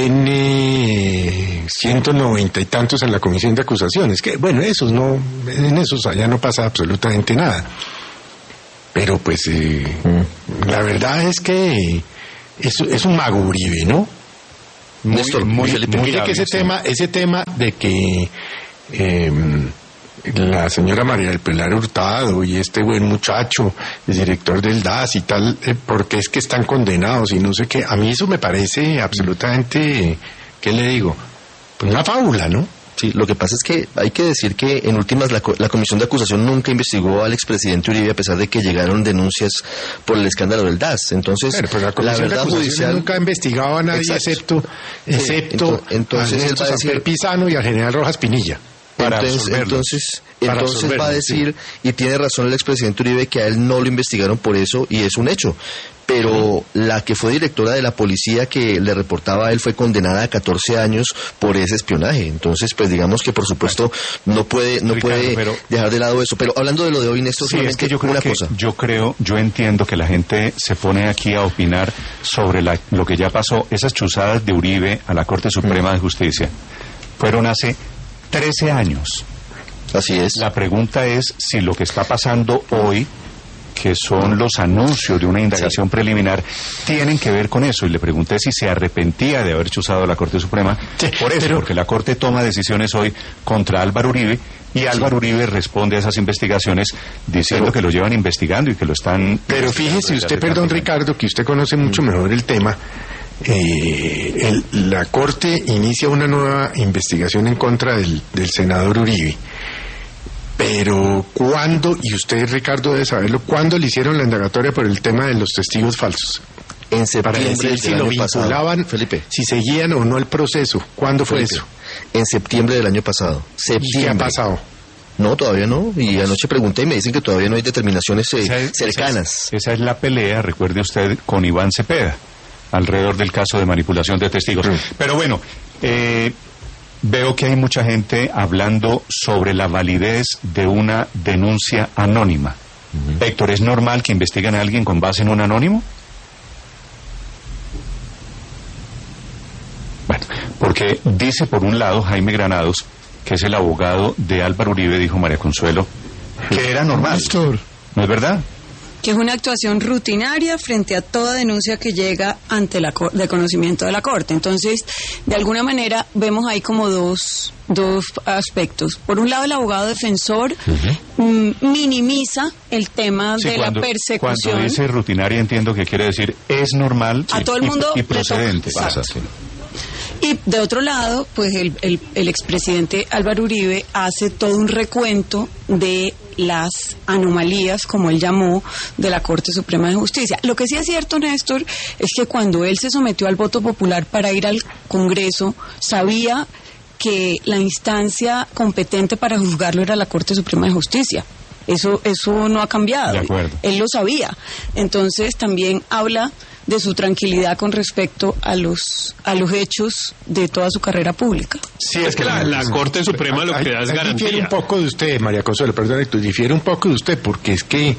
tiene ciento noventa y tantos en la Comisión de Acusaciones, que bueno, esos no, en esos allá no pasa absolutamente nada. Pero pues eh, mm. la verdad es que es, es un mago Uribe, ¿no? Muy, Néstor, muy, muy, muy mire que ese tema, ese tema de que eh, la señora María del Pilar Hurtado y este buen muchacho, el director del D A S y tal, eh, porque es que están condenados y no sé qué, a mí eso me parece absolutamente, ¿qué le digo? Pues una fábula, ¿no? Sí, lo que pasa es que hay que decir que en últimas la, la Comisión de Acusación nunca investigó al expresidente Uribe a pesar de que llegaron denuncias por el escándalo del D A S. Entonces, pero, pero la, Comisión la verdad de judicial nunca ha investigado a nadie Exacto. excepto, sí, excepto entonces, a él va a decir Pisano y al general Rojas Pinilla. Para entonces, entonces, entonces va a decir, sí. y tiene razón el expresidente Uribe, que a él no lo investigaron por eso y es un hecho. Pero la que fue directora de la policía que le reportaba a él fue condenada a catorce años por ese espionaje. Entonces, pues digamos que por supuesto no puede no Ricardo, puede pero, dejar de lado eso. Pero hablando de lo de hoy, Néstor, sí, es que yo creo una que, cosa. Yo creo, yo entiendo que la gente se pone aquí a opinar sobre la, lo que ya pasó. Esas chuzadas de Uribe a la Corte Suprema mm. de Justicia fueron hace trece años. Así es. La pregunta es si lo que está pasando hoy, que son los anuncios de una indagación sí. preliminar, tienen que ver con eso. Y le pregunté si se arrepentía de haber chuzado a la Corte Suprema. Sí, por eso, pero... porque la Corte toma decisiones hoy contra Álvaro Uribe y Álvaro sí. Uribe responde a esas investigaciones diciendo pero... que lo llevan investigando y que lo están... Pero fíjese usted, perdón Ricardo, que usted conoce mucho mejor el tema. Eh, el, la Corte inicia una nueva investigación en contra del, del senador Uribe. Pero ¿cuándo, y usted Ricardo debe saberlo, cuándo le hicieron la indagatoria por el tema de los testigos falsos? En septiembre. Para decir si lo vinculaban, Felipe. Si seguían o no el proceso. ¿Cuándo fue Felipe. eso? En septiembre del año pasado. Septiembre. ¿Y qué ha pasado? No, todavía no. Y anoche pregunté y me dicen que todavía no hay determinaciones eh, esa es, cercanas. Esa es, esa es la pelea, recuerde usted, con Iván Cepeda, alrededor del caso de manipulación de testigos. Mm. Pero bueno, eh... veo que hay mucha gente hablando sobre la validez de una denuncia anónima. Uh-huh. Héctor, ¿es normal que investiguen a alguien con base en un anónimo? Bueno, porque dice por un lado Jaime Granados, que es el abogado de Álvaro Uribe, dijo María Consuelo, que era normal. ¿No es verdad? Que es una actuación rutinaria frente a toda denuncia que llega ante la de conocimiento de la Corte. Entonces, de alguna manera, vemos ahí como dos, dos aspectos. Por un lado, el abogado defensor uh-huh. m- minimiza el tema sí, de cuando, la persecución. Cuando dice rutinaria, entiendo que quiere decir es normal a y, todo el mundo y, y procedente. Pasa, sí. Y de otro lado, pues el, el, el expresidente Álvaro Uribe hace todo un recuento de las anomalías, como él llamó, de la Corte Suprema de Justicia. Lo que sí es cierto, Néstor, es que cuando él se sometió al voto popular para ir al Congreso, sabía que la instancia competente para juzgarlo era la Corte Suprema de Justicia. Eso, eso no ha cambiado. De acuerdo. Él lo sabía. Entonces también habla de su tranquilidad con respecto a los a los hechos de toda su carrera pública. Sí, es que la, la Corte Suprema lo que da es garantía. Difiere un poco de usted, María Consuelo, perdón, difiere un poco de usted, porque es que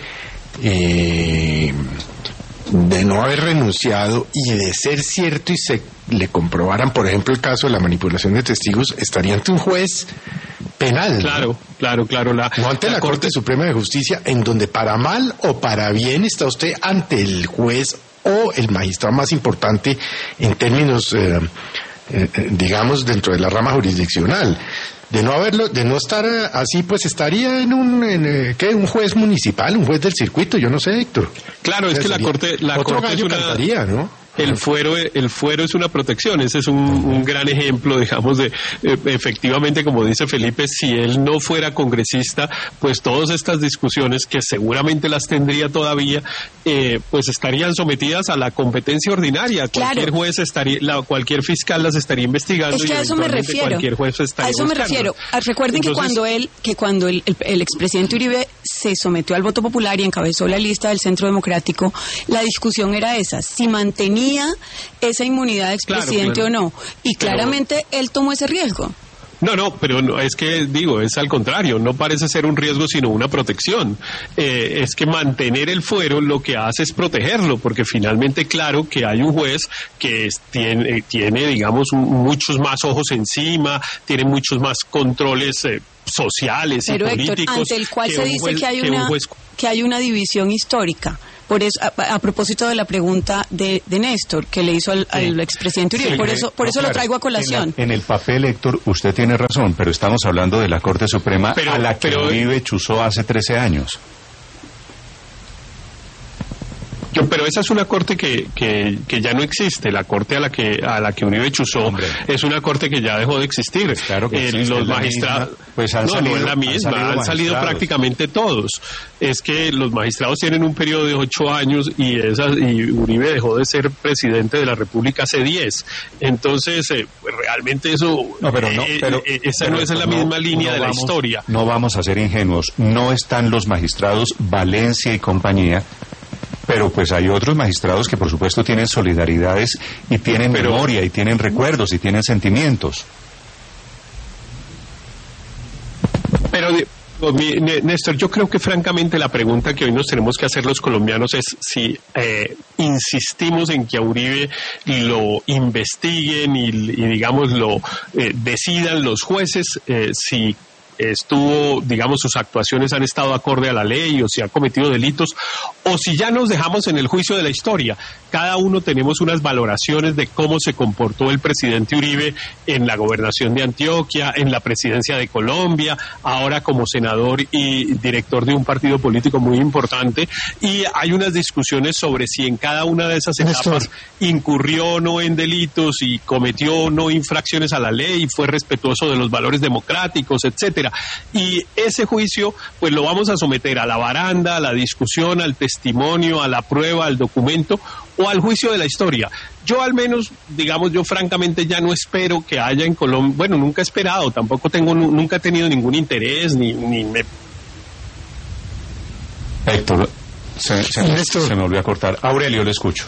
eh, de no haber renunciado y de ser cierto y se le comprobaran, por ejemplo, el caso de la manipulación de testigos, estaría ante un juez penal. Claro, ¿no? claro, claro. La, no ante la, la Corte, Corte Suprema de Justicia, en donde para mal o para bien está usted ante el juez o el magistrado más importante en términos, eh, eh, digamos, dentro de la rama jurisdiccional. De no haberlo, de no estar así, pues estaría en un, en, ¿qué? Un juez municipal, un juez del circuito, yo no sé, Héctor. Claro, es que la Corte, la otro Corte gallo es una, cantaría, ¿no? El fuero, el fuero es una protección. Ese es un, un gran ejemplo, digamos, de eh, efectivamente, como dice Felipe, si él no fuera congresista, pues todas estas discusiones, que seguramente las tendría todavía, eh, pues estarían sometidas a la competencia ordinaria. Cualquier claro. juez estaría, la, cualquier fiscal las estaría investigando. Es que y a eso me refiero. Cualquier juez estaría a eso me refiero. Recuerden Entonces, que cuando él, que cuando el, el, el expresidente Uribe se sometió al voto popular y encabezó la lista del Centro Democrático, la discusión era esa: si mantenía esa inmunidad de expresidente claro, claro. o no, y claramente Pero, él tomó ese riesgo. No, no, pero no, es que digo, es al contrario, no parece ser un riesgo sino una protección. Eh, es que mantener el fuero lo que hace es protegerlo, porque finalmente claro que hay un juez que es, tiene, tiene, digamos, muchos más ojos encima, tiene muchos más controles eh, sociales pero, y Héctor, políticos. ante el cual se dice juez, que hay que una juez... que hay una división histórica. Por eso, a, a propósito de la pregunta de, de Néstor que le hizo al, sí. al expresidente Uribe, sí, por eso, por no, eso claro, lo traigo a colación. En, la, en el papel, Héctor, usted tiene razón, pero estamos hablando de la Corte Suprema pero, a la que pero, Uribe chuzó hace trece años. Yo, pero esa es una corte que, que, que ya no existe. La corte a la que a la que Uribe chuzó Hombre. es una corte que ya dejó de existir. Pues claro que existe, eh, los magistrados, pues han no, salido, no es la misma, han salido, han salido prácticamente todos. Es que los magistrados tienen un periodo de ocho años y esas, y Uribe dejó de ser presidente de la República hace diez. Entonces, eh, pues realmente eso, no, pero no, pero, eh, esa pero no es la no, misma línea no de vamos, la historia. No vamos a ser ingenuos. No están los magistrados Valencia y compañía. Pero pues hay otros magistrados que por supuesto tienen solidaridades y tienen pero, memoria y tienen recuerdos y tienen sentimientos. Pero, Néstor, yo creo que francamente la pregunta que hoy nos tenemos que hacer los colombianos es si eh, insistimos en que a Uribe lo investiguen y, y digamos lo eh, decidan los jueces, eh, si estuvo, digamos, sus actuaciones han estado acorde a la ley o si ha cometido delitos, o si ya nos dejamos en el juicio de la historia. Cada uno tenemos unas valoraciones de cómo se comportó el presidente Uribe en la gobernación de Antioquia, en la presidencia de Colombia, ahora como senador y director de un partido político muy importante, y hay unas discusiones sobre si en cada una de esas etapas Néstor. incurrió o no en delitos y cometió o no infracciones a la ley, fue respetuoso de los valores democráticos, etcétera. Y ese juicio pues lo vamos a someter a la baranda, a la discusión, al testimonio, a la prueba, al documento o al juicio de la historia. Yo al menos, digamos, yo francamente ya no espero que haya en Colombia, bueno, nunca he esperado, tampoco tengo, nunca he tenido ningún interés, ni, ni me... Héctor, se, se, Néstor. se me volvió a cortar. Aurelio, le escucho.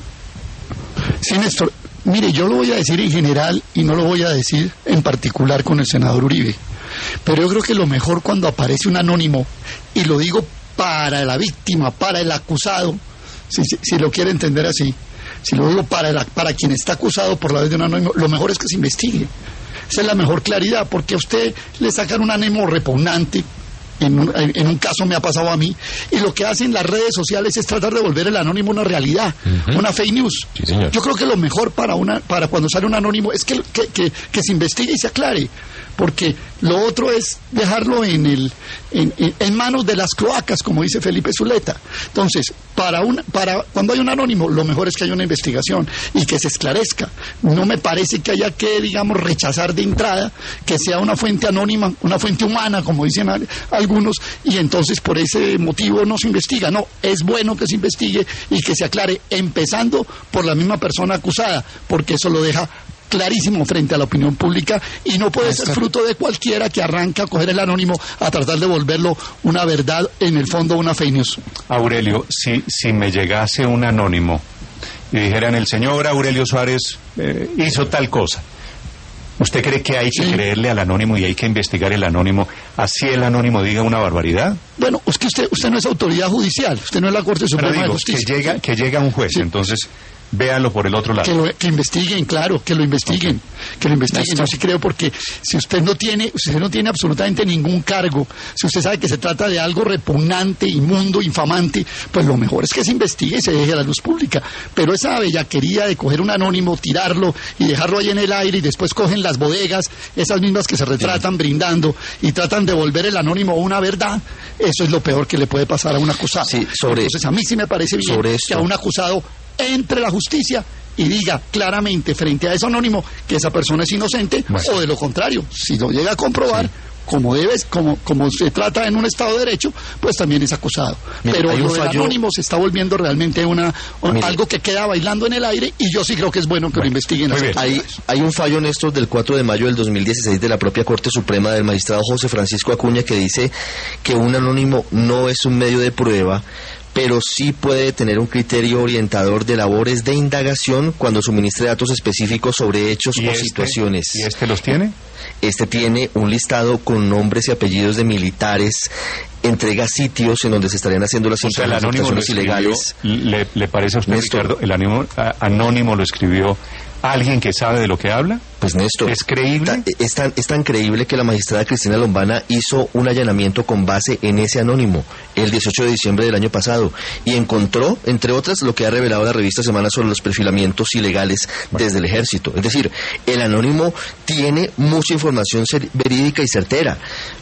Sí, Néstor, mire, yo lo voy a decir en general y no lo voy a decir en particular con el senador Uribe. Pero yo creo que lo mejor cuando aparece un anónimo, y lo digo para la víctima, para el acusado, si, si, si lo quiere entender así, si lo digo para, la, para quien está acusado por la vez de un anónimo, lo mejor es que se investigue. Esa es la mejor claridad, porque a usted le sacan un anónimo repugnante, en un, en un caso me ha pasado a mí, y lo que hacen las redes sociales es tratar de volver el anónimo una realidad, uh-huh. una fake news. Sí, señor. Yo creo que lo mejor para una para cuando sale un anónimo es que, que, que, que se investigue y se aclare, porque lo otro es dejarlo en el en, en, en manos de las cloacas, como dice Felipe Zuleta. Entonces, para un, para cuando hay un anónimo, lo mejor es que haya una investigación y que se esclarezca. No me parece que haya que, digamos, rechazar de entrada que sea una fuente anónima, una fuente humana, como dicen algunos, y entonces por ese motivo no se investiga. No, es bueno que se investigue y que se aclare, empezando por la misma persona acusada, porque eso lo deja clarísimo frente a la opinión pública y no puede ser fruto de cualquiera que arranca a coger el anónimo a tratar de volverlo una verdad, en el fondo una fake news. Aurelio, si, si me llegase un anónimo y dijeran el señor Aurelio Suárez eh, hizo tal cosa, ¿usted cree que hay que sí. creerle al anónimo y hay que investigar el anónimo, así el anónimo diga una barbaridad? Bueno, es que usted usted no es autoridad judicial, usted no es la Corte Suprema digo, de Justicia. Que llega, que llega un juez, sí. entonces... véalo por el otro lado. Que, lo, que investiguen, claro, que lo investiguen, okay. que lo investiguen. Yo sí creo, porque si usted no tiene, si usted no tiene absolutamente ningún cargo, si usted sabe que se trata de algo repugnante, inmundo, infamante, pues lo mejor es que se investigue y se deje a la luz pública. Pero esa bellaquería de coger un anónimo, tirarlo y dejarlo ahí en el aire y después cogen las bodegas, esas mismas que se retratan sí. brindando y tratan de volver el anónimo a una verdad, eso es lo peor que le puede pasar a un acusado. Sí, sobre, Entonces a mí sí me parece bien que a un acusado entre la justicia y diga claramente frente a ese anónimo que esa persona es inocente, bueno. o de lo contrario, si lo llega a comprobar, sí. como debes, como, como se trata en un Estado de Derecho, pues también es acusado. Mira, pero lo del fallo... anónimo se está volviendo realmente una Mira. algo que queda bailando en el aire, y yo sí creo que es bueno que bueno, lo investiguen. Hay, hay un fallo, Néstor, del cuatro de mayo del dos mil dieciséis de la propia Corte Suprema, del magistrado José Francisco Acuña, que dice que un anónimo no es un medio de prueba pero sí puede tener un criterio orientador de labores de indagación cuando suministre datos específicos sobre hechos o este, situaciones. ¿Y este los tiene? Este tiene un listado con nombres y apellidos de militares, entrega sitios en donde se estarían haciendo las o sea, interceptaciones ilegales. ¿Le, ¿Le parece a usted, Néstor, Ricardo, el anónimo, a, anónimo lo escribió alguien que sabe de lo que habla? Pues Néstor, ¿es creíble? Es tan, es tan creíble que la magistrada Cristina Lombana hizo un allanamiento con base en ese anónimo el dieciocho de diciembre del año pasado y encontró, entre otras, lo que ha revelado la revista Semana sobre los perfilamientos ilegales desde el ejército. Es decir, el anónimo tiene mucha información ser, verídica y certera.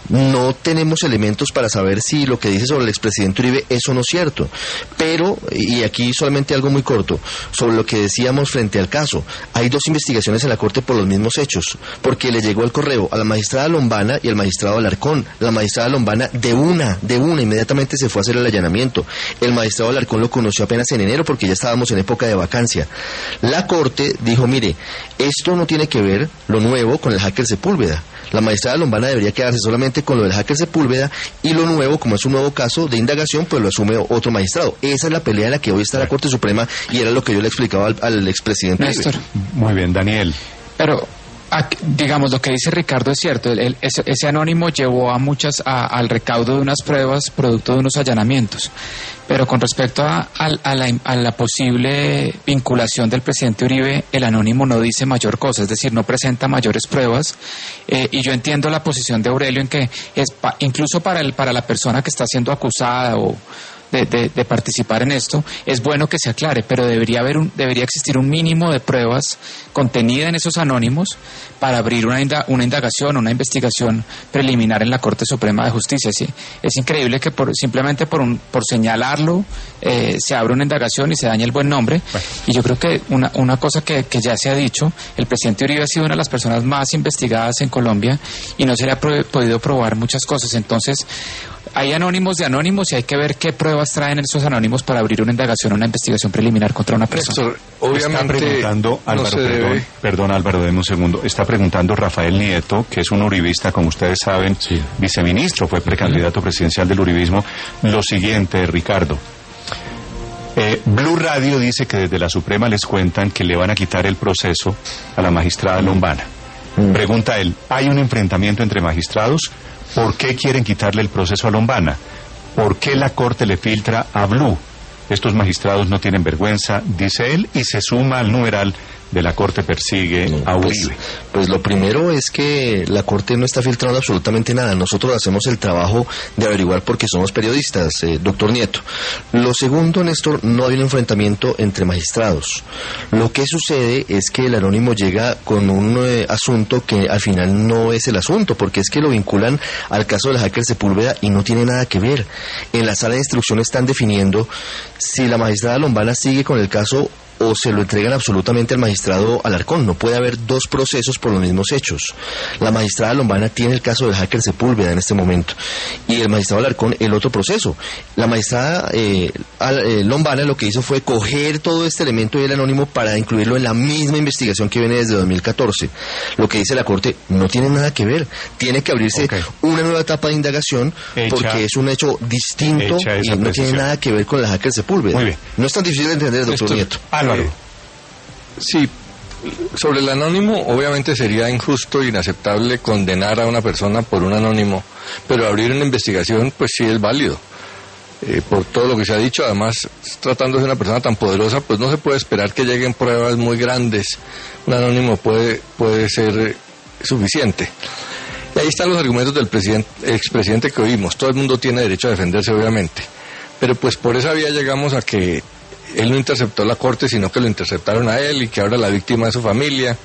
No tenemos elementos para saber si lo que dice sobre el expresidente Uribe es o no cierto. Pero, y aquí solamente algo muy corto, sobre lo que decíamos frente al caso, hay dos investigaciones en la Corte por los mismos hechos, porque le llegó el correo a la magistrada Lombana y al magistrado Alarcón. La magistrada Lombana de una, de una, inmediatamente se fue a hacer el allanamiento. El magistrado Alarcón lo conoció apenas en enero porque ya estábamos en época de vacancia. La Corte dijo, mire, esto no tiene que ver lo nuevo con el hacker Sepúlveda. La magistrada Lombana debería quedarse solamente con lo del hacker Sepúlveda y lo nuevo, como es un nuevo caso de indagación, pues lo asume otro magistrado. Esa es la pelea en la que hoy está la Corte Suprema y era lo que yo le explicaba al, al expresidente. Néstor. Muy bien, Daniel. Pero, digamos, lo que dice Ricardo es cierto. El, el, ese, ese anónimo llevó a muchas a, al recaudo de unas pruebas producto de unos allanamientos. Pero con respecto a, a, a, la, a la posible vinculación del presidente Uribe, el anónimo no dice mayor cosa, es decir, no presenta mayores pruebas. Eh, y yo entiendo la posición de Aurelio en que es pa, incluso para el para la persona que está siendo acusada o De, de, de participar en esto, es bueno que se aclare, pero debería haber un, debería existir un mínimo de pruebas contenida en esos anónimos para abrir una, inda, una indagación, una investigación preliminar en la Corte Suprema de Justicia. ¿Sí? Es increíble que por, simplemente por, un, por señalarlo eh, se abra una indagación y se dañe el buen nombre. Bueno. Y yo creo que una, una cosa que, que ya se ha dicho, el presidente Uribe ha sido una de las personas más investigadas en Colombia y no se le ha pro, podido probar muchas cosas. Entonces, hay anónimos de anónimos y hay que ver qué pruebas traen esos anónimos para abrir una indagación, una investigación preliminar contra una persona. Néstor, obviamente está preguntando, Álvaro, no se perdón, debe... perdón Álvaro, deme un segundo. Está preguntando Rafael Nieto, que es un uribista, como ustedes saben, sí. viceministro, fue precandidato presidencial del uribismo. Lo siguiente, Ricardo. Eh, Blue Radio dice que desde la Suprema les cuentan que le van a quitar el proceso a la magistrada Lombana. Mm. Pregunta él, ¿hay un enfrentamiento entre magistrados? ¿Por qué quieren quitarle el proceso a Lombana? ¿Por qué la Corte le filtra a Blue? Estos magistrados no tienen vergüenza, dice él, y se suma al numeral de la Corte persigue no, a Uribe. Pues, pues lo primero es que la Corte no está filtrando absolutamente nada. Nosotros hacemos el trabajo de averiguar porque somos periodistas, eh, doctor Nieto. Lo segundo, Néstor, no hay un enfrentamiento entre magistrados. Lo que sucede es que el anónimo llega con un eh, asunto que al final no es el asunto, porque es que lo vinculan al caso del hacker Sepúlveda y no tiene nada que ver. En la sala de instrucción están definiendo si la magistrada Lombana sigue con el caso o se lo entregan absolutamente al magistrado Alarcón. No puede haber dos procesos por los mismos hechos. La magistrada Lombana tiene el caso del hacker Sepúlveda en este momento y el magistrado Alarcón el otro proceso. La magistrada eh, Lombana lo que hizo fue coger todo este elemento del anónimo para incluirlo en la misma investigación que viene desde dos mil catorce. Lo que dice la Corte no tiene nada que ver. Tiene que abrirse okay. una nueva etapa de indagación hecha, porque es un hecho distinto y no tiene nada que ver con el hacker Sepúlveda. Muy bien. No es tan difícil de entender, doctor Esto, Nieto. Álvaro. Eh, sí, sobre el anónimo, obviamente sería injusto e inaceptable condenar a una persona por un anónimo, pero abrir una investigación, pues sí es válido. Eh, por todo lo que se ha dicho, además, tratándose de una persona tan poderosa, pues no se puede esperar que lleguen pruebas muy grandes. Un anónimo puede, puede ser eh, suficiente. Y ahí están los argumentos del presidente, expresidente que oímos. Todo el mundo tiene derecho a defenderse, obviamente. Pero pues por esa vía llegamos a que él no interceptó la Corte, sino que lo interceptaron a él y que ahora la víctima es su familia.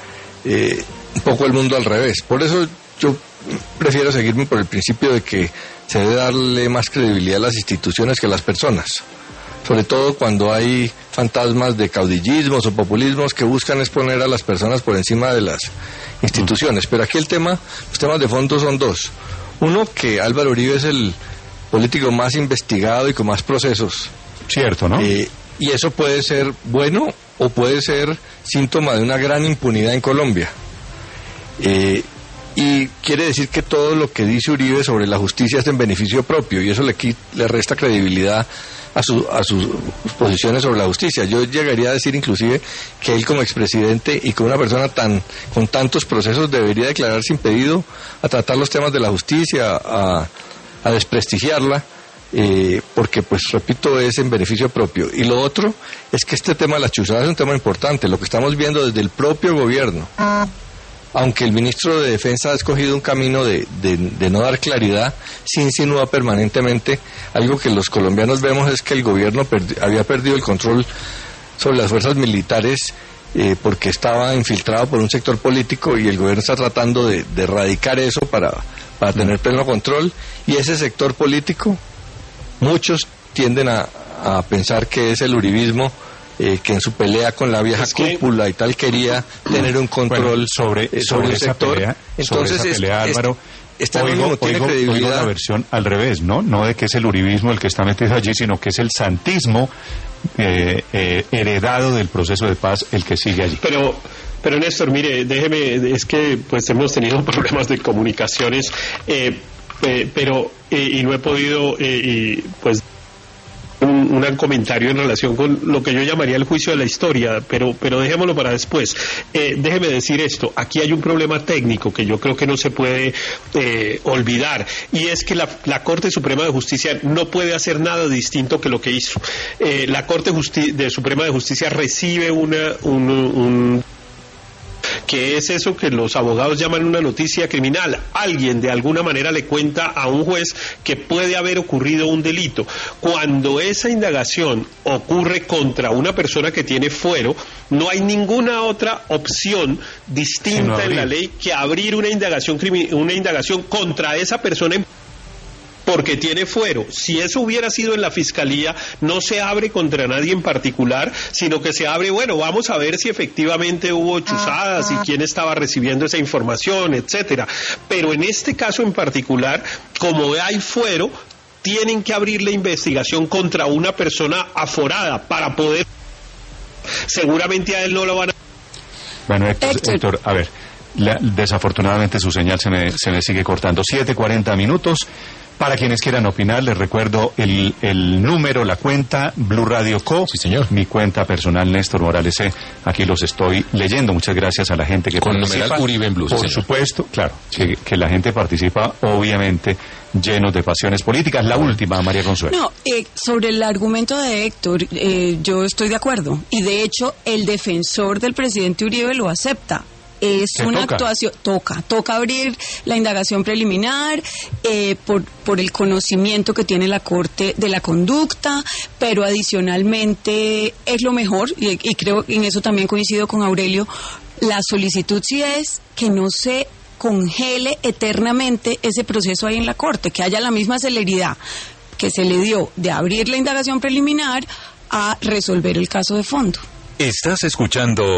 Eh, un poco el mundo al revés. Por eso yo prefiero seguirme por el principio de que se debe darle más credibilidad a las instituciones que a las personas. Sobre todo cuando hay fantasmas de caudillismos o populismos que buscan exponer a las personas por encima de las instituciones. Pero aquí el tema, los temas de fondo son dos. Uno, que Álvaro Uribe es el político más investigado y con más procesos. Cierto, ¿no? Eh, y eso puede ser bueno o puede ser síntoma de una gran impunidad en Colombia. Eh, y quiere decir que todo lo que dice Uribe sobre la justicia es en beneficio propio, y eso le, le resta credibilidad a, su, a sus posiciones sobre la justicia. Yo llegaría a decir inclusive que él como expresidente y como una persona tan con tantos procesos debería declararse impedido a tratar los temas de la justicia, a, a desprestigiarla, eh, porque pues repito, es en beneficio propio. Y lo otro es que este tema de las chuzadas es un tema importante, lo que estamos viendo desde el propio gobierno. Aunque el ministro de Defensa ha escogido un camino de, de, de no dar claridad, sí insinúa permanentemente algo que los colombianos vemos, es que el gobierno perdi- había perdido el control sobre las fuerzas militares eh, porque estaba infiltrado por un sector político, y el gobierno está tratando de, de erradicar eso para, para tener pleno control, y ese sector político, muchos tienden a, a pensar que es el uribismo, Eh, que en su pelea con la vieja es que... cúpula y tal quería tener un control bueno, sobre, eh, sobre, sobre el esa sector. pelea, Entonces, sobre esa pelea, es, Álvaro, es, esta oigo, no tiene oigo, credibilidad. oigo la versión al revés, ¿no? No de que es el uribismo el que está metido allí, sino que es el santismo eh, eh, heredado del proceso de paz el que sigue allí. Pero... Pero Néstor, mire, déjeme, es que pues hemos tenido problemas de comunicaciones, eh, eh, pero eh, y no he podido eh, y, pues un, un comentario en relación con lo que yo llamaría el juicio de la historia, pero pero dejémoslo para después. Eh, déjeme decir esto, aquí hay un problema técnico que yo creo que no se puede eh, olvidar, y es que la, la Corte Suprema de Justicia no puede hacer nada distinto que lo que hizo. Eh, la Corte Justi- de Suprema de Justicia recibe una un, un que es eso que los abogados llaman una noticia criminal. Alguien de alguna manera le cuenta a un juez que puede haber ocurrido un delito. Cuando esa indagación ocurre contra una persona que tiene fuero, no hay ninguna otra opción distinta sí, no en la ley que abrir una indagación crimi- una indagación contra esa persona en porque tiene fuero. Si eso hubiera sido en la fiscalía, no se abre contra nadie en particular, sino que se abre, bueno, vamos a ver si efectivamente hubo chuzadas y quién estaba recibiendo esa información, etcétera. Pero en este caso en particular, como hay fuero, tienen que abrir la investigación contra una persona aforada para poder... Seguramente a él no lo van a... Bueno, Héctor, Héctor. Héctor a ver, la, desafortunadamente su señal se me, se me sigue cortando. siete cuarenta minutos. Para quienes quieran opinar, les recuerdo el, el número, la cuenta, Blue Radio Co. Sí, señor. Mi cuenta personal, Néstor Morales C. Aquí los estoy leyendo. Muchas gracias a la gente que Con participa. numeral Uribe en Blue. Por sí, supuesto, claro, que, que la gente participa, obviamente, llenos de pasiones políticas. La última, María Consuelo. No, eh, sobre el argumento de Héctor, eh, yo estoy de acuerdo. Y de hecho, el defensor del presidente Uribe lo acepta. Es una toca? actuación, toca, toca abrir la indagación preliminar eh, por, por el conocimiento que tiene la Corte de la conducta, pero adicionalmente es lo mejor, y, y creo que en eso también coincido con Aurelio, la solicitud sí es que no se congele eternamente ese proceso ahí en la Corte, que haya la misma celeridad que se le dio de abrir la indagación preliminar a resolver el caso de fondo. Estás escuchando